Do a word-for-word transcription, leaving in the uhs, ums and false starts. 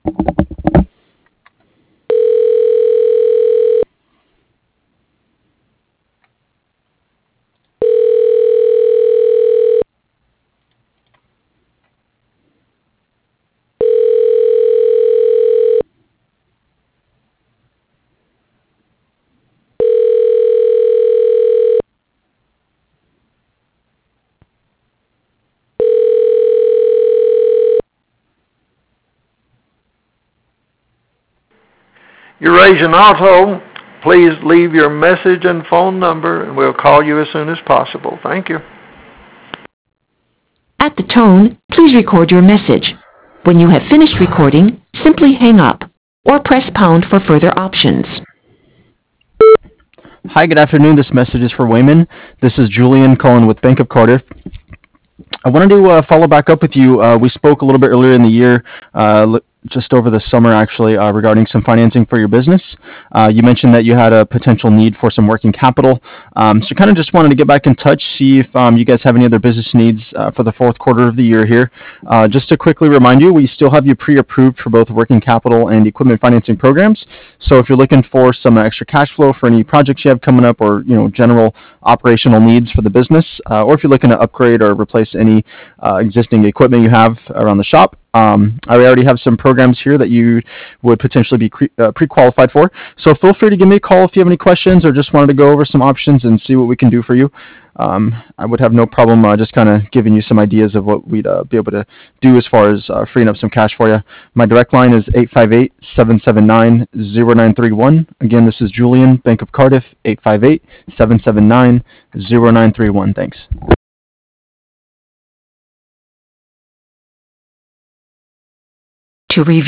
Eurasian Auto, please leave your message and phone number, and we'll call you as soon as possible. Thank you. At the tone, please record your message. When you have finished recording, simply hang up or press pound for further options. Hi, good afternoon. This message is for Wayman. This is Julian calling with Bank of Cardiff. I wanted to uh, follow back up with you. Uh, we spoke a little bit earlier in the year, uh, just over the summer actually, uh, regarding some financing for your business. Uh, you mentioned that you had a potential need for some working capital. Um, so kind of just wanted to get back in touch, see if um, you guys have any other business needs uh, for the fourth quarter of the year here. Uh, just to quickly remind you, we still have you pre-approved for both working capital and equipment financing programs. So if you're looking for some extra cash flow for any projects you have coming up, or you know general operational needs for the business, uh, or if you're looking to upgrade or replace any uh, existing equipment you have around the shop, Um, I already have some programs here that you would potentially be pre- uh, pre-qualified for. So feel free to give me a call if you have any questions or just wanted to go over some options and see what we can do for you. Um, I would have no problem uh, just kind of giving you some ideas of what we'd uh, be able to do as far as uh, freeing up some cash for you. My direct line is eight five eight, seven seven nine, zero nine three one. Again, this is Julian, Bank of Cardiff, eight five eight, seven seven nine, zero nine three one. Thanks. To review